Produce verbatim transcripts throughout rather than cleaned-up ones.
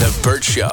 The Burt Show.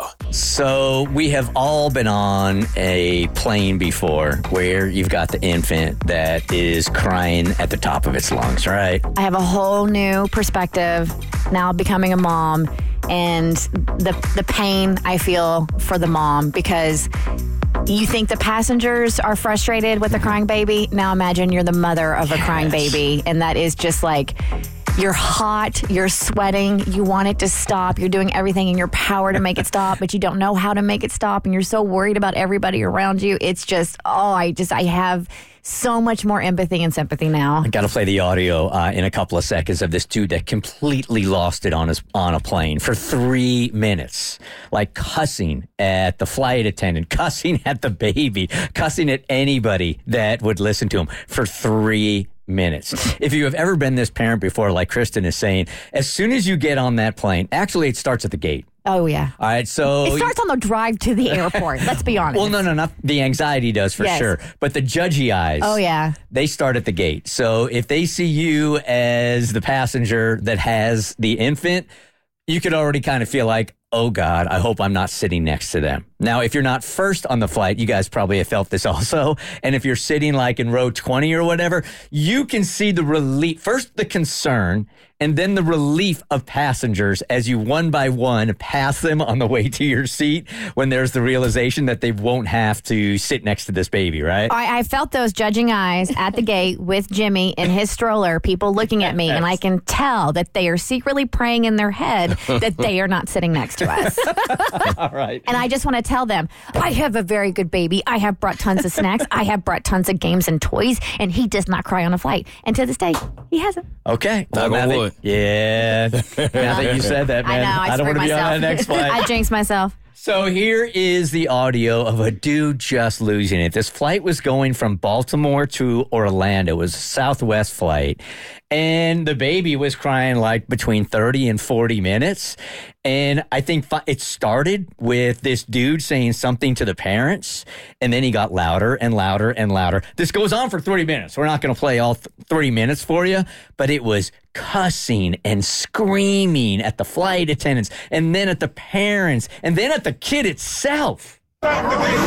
So we have all been on a plane before where you've got the infant that is crying at the top of its lungs, right? I have a whole new perspective now becoming a mom, and the the pain I feel for the mom, because you think the passengers are frustrated with a crying baby. Now imagine you're the mother of a Yes. crying baby, and that is just like, you're hot, you're sweating, you want it to stop, you're doing everything in your power to make it stop, but you don't know how to make it stop, and you're so worried about everybody around you. It's just, oh, I just, I have so much more empathy and sympathy now. I got to play the audio uh, in a couple of seconds of this dude that completely lost it on his on a plane for three minutes, like cussing at the flight attendant, cussing at the baby, cussing at anybody that would listen to him for three minutes. If you have ever been this parent before, like Kristen is saying, as soon as you get on that plane, actually it starts at the gate. Oh, yeah. All right, so It starts on the drive to the airport, let's be honest. Well, no, no, not the anxiety does for Yes. sure, but the judgy eyes. Oh, yeah. They start at the gate. So if they see you as the passenger that has the infant, you could already kind of feel like, oh God, I hope I'm not sitting next to them. Now, if you're not first on the flight, you guys probably have felt this also. And if you're sitting like in row twenty or whatever, you can see the relief, first the concern, and then the relief of passengers as you one by one pass them on the way to your seat when there's the realization that they won't have to sit next to this baby, right? I, I felt those judging eyes at the gate with Jimmy in his stroller, people looking at me, and I can tell that they are secretly praying in their head that they are not sitting next to us. All right. And I just want to tell them, I have a very good baby. I have brought tons of snacks. I have brought tons of games and toys, and he does not cry on a flight. And to this day, he hasn't. Okay. Knock now on that- wood. Yeah. Now that you said that, man, I know, I, don't want screwed to be on myself. that next flight. I jinxed myself. So here is the audio of a dude just losing it. This flight was going from Baltimore to Orlando. It was a Southwest flight. And the baby was crying like between thirty and forty minutes. And I think fi- it started with this dude saying something to the parents. And then he got louder and louder and louder. This goes on for thirty minutes. We're not going to play all th- thirty minutes for you. But it was cussing and screaming at the flight attendants, and then at the parents, and then at the kid itself. I'm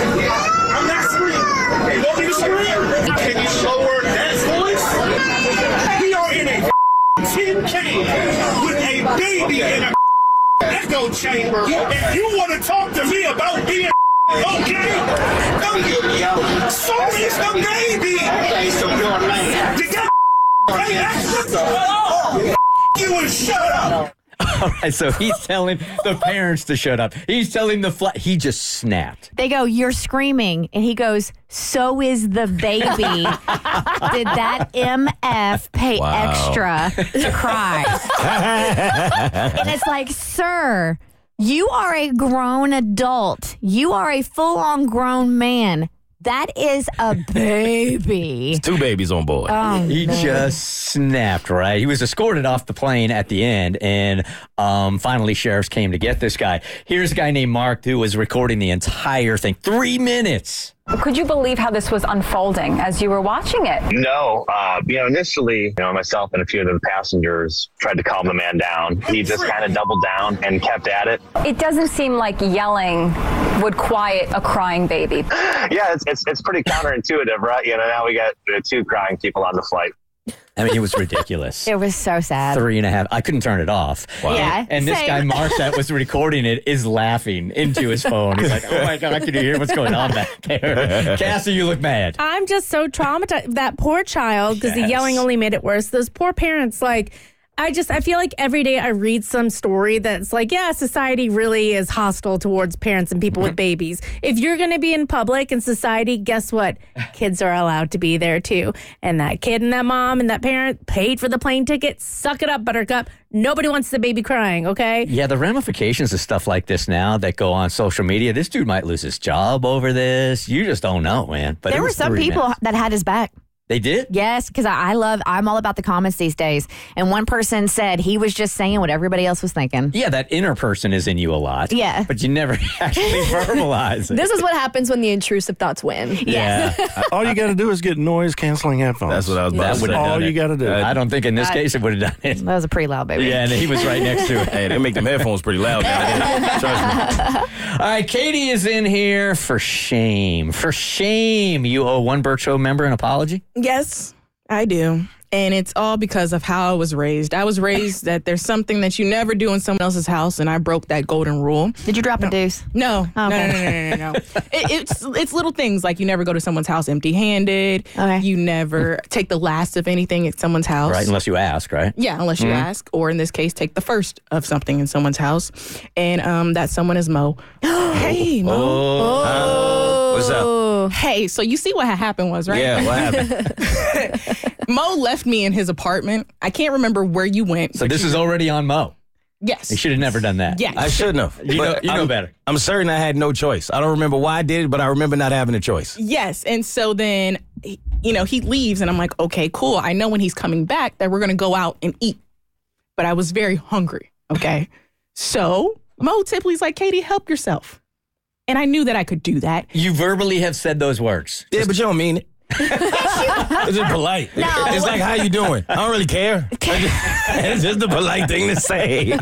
not screaming. You want me to scream? Can you lower that voice? We are in a tin can with a baby in a echo chamber, and you want to talk to me about being okay? So is the baby. You got pay extra? You and shut up. All right, so he's telling the parents to shut up. He's telling the flight. He just snapped. They go, you're screaming. And he goes, so is the baby. Did that M F pay Wow. extra to cry? And it's like, sir, you are a grown adult. You are a full-on grown man. That is a baby. Two babies on board. Oh, He man. just snapped, right? He was escorted off the plane at the end, and um, finally sheriffs came to get this guy. Here's a guy named Mark who was recording the entire thing. Three minutes. Could you believe how this was unfolding as you were watching it? No, uh, you know, initially, you know, myself and a few of the passengers tried to calm the man down. He just kind of doubled down and kept at it. It doesn't seem like yelling would quiet a crying baby. Yeah, it's it's, it's pretty counterintuitive, right? You know, now we got uh, two crying people on the flight. I mean, it was ridiculous. It was so sad. Three and a half. I couldn't turn it off. Wow. Yeah, And this same. guy, Mark, that was recording it, is laughing into his phone. He's like, oh my God, can you hear what's going on back there? Cassie, you look mad. I'm just so traumatized. That poor child, because Yes. the yelling only made it worse. Those poor parents, like, I just, I feel like every day I read some story that's like, yeah, society really is hostile towards parents and people with babies. If you're going to be in public and society, guess what? Kids are allowed to be there too. And that kid and that mom and that parent paid for the plane ticket. Suck it up, Buttercup. Nobody wants the baby crying, okay? Yeah, the ramifications of stuff like this now that go on social media, this dude might lose his job over this. You just don't know, man. But it There were was some three people minutes. that had his back. They did? Yes, because I, I love, I'm all about the comments these days. And one person said he was just saying what everybody else was thinking. Yeah, that inner person is in you a lot. Yeah. But you never actually verbalize it. This is what happens when the intrusive thoughts win. Yeah. All you got to do is get noise canceling headphones. That's what I was about That to would say. have all done you it. got to do. I don't think in this I- case it would have done it. That was a pretty loud baby. Yeah, and he was right next to it. Hey, they make them headphones pretty loud now. Trust me. All right, Katie is in here for shame. For shame. You owe one Burt Show member an apology? Yes, I do. And it's all because of how I was raised. I was raised that there's something that you never do in someone else's house, and I broke that golden rule. Did you drop a deuce? No, Oh, no, okay. no, no, no, no, no. it, it's it's little things like you never go to someone's house empty-handed. Okay. You never take the last of anything at someone's house. Right, unless you ask, right? Yeah, unless you ask, or in this case, take the first of something in someone's house, and um, that someone is Mo. Hey, Mo. Oh. What's up? Hey, so you see what ha- happened was, right? Yeah, what happened? Mo left me in his apartment. I can't remember where you went. So this is already on Mo. Yes. He should have never done that. Yes. I shouldn't have. You know- But you know I'm- better. I'm certain I had no choice. I don't remember why I did it, but I remember not having a choice. Yes. And so then, he- you know, he leaves, and I'm like, okay, cool. I know when he's coming back that we're going to go out and eat. But I was very hungry. Okay. So Mo Tipley's like, Katie, help yourself. And I knew that I could do that. You verbally have said those words. Yeah, but you don't mean it. It's just polite. It's like, how you doing? I don't really care. It's just a polite thing to say.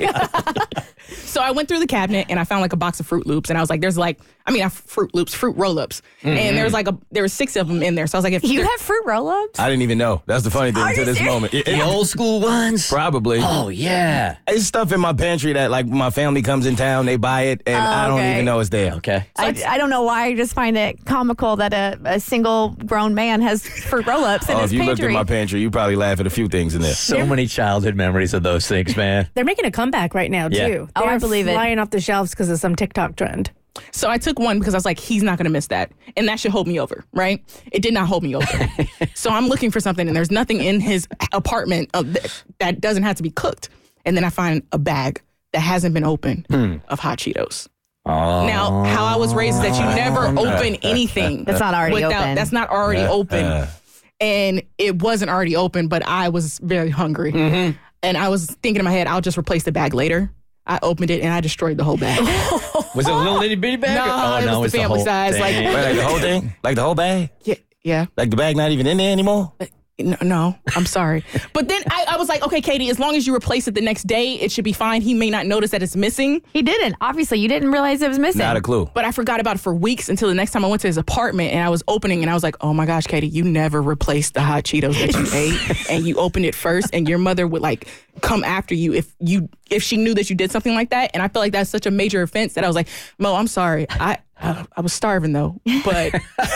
So I went through the cabinet and I found like a box of Fruit Loops, and I was like, "There's like, I mean, not Fruit Loops, Fruit Roll-Ups," and there was like a, there were six of them in there. So I was like, "If You there- have fruit roll-ups? I didn't even know. That's the funny thing Are to you this serious? moment. It- The it- old school ones? Probably. Oh, yeah. It's stuff in my pantry that, like, my family comes in town, they buy it, and I don't okay. even know it's there. Okay. I, I don't know why. I just find it comical that a, a single grown man has fruit roll-ups in Oh, his if you looked pantry. at my pantry, you probably laugh at a few things in there. So many childhood memories of those things, man. They're making a comeback right now, Yeah. too. Oh, I They're believe it. flying off the shelves because of some TikTok trend. So I took one because I was like, he's not going to miss that. And that should hold me over, right? It did not hold me over. So I'm looking for something, and there's nothing in his apartment uh, that, that doesn't have to be cooked. And then I find a bag that hasn't been opened of hot Cheetos. Oh. Now, how I was raised is that you never open anything. That's not already without, open. That's not already open. And it wasn't already open, but I was very hungry. And I was thinking in my head, I'll just replace the bag later. I opened it and I destroyed the whole bag. Was it a little itty bitty bag? No, oh, it no, was it's the family whole size, like- thing. Wait, like the whole thing? Like the whole bag? yeah, yeah. Like the bag not even in there anymore? No, no, I'm sorry. But then I, I was like, okay, Katie, as long as you replace it the next day, it should be fine. He may not notice that it's missing. He didn't. Obviously, you didn't realize it was missing. Not a clue. But I forgot about it for weeks until the next time I went to his apartment and I was opening and I was like, oh my gosh, Katie, you never replaced the hot Cheetos that you ate and you opened it first, and your mother would like come after you if you if she knew that you did something like that. And I feel like that's such a major offense that I was like, Mo, I'm sorry. I I, I was starving though, but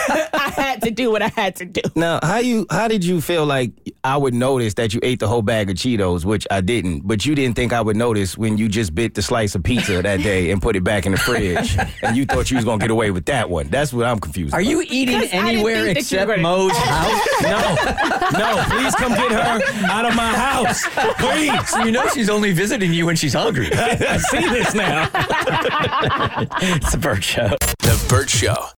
I had to do what I had to do. Now, how you how did you feel like I would notice that you ate the whole bag of Cheetos, which I didn't, but you didn't think I would notice when you just bit the slice of pizza that day and put it back in the fridge, and you thought you was gonna get away with that one? That's what I'm confused. Are about. you eating Because I didn't anywhere think that you were except gonna- Mo's house? No, no, please come get her out of my house, please. You know she's only visiting you when she's hungry. I see this now. It's the Burt Show. The Burt Show.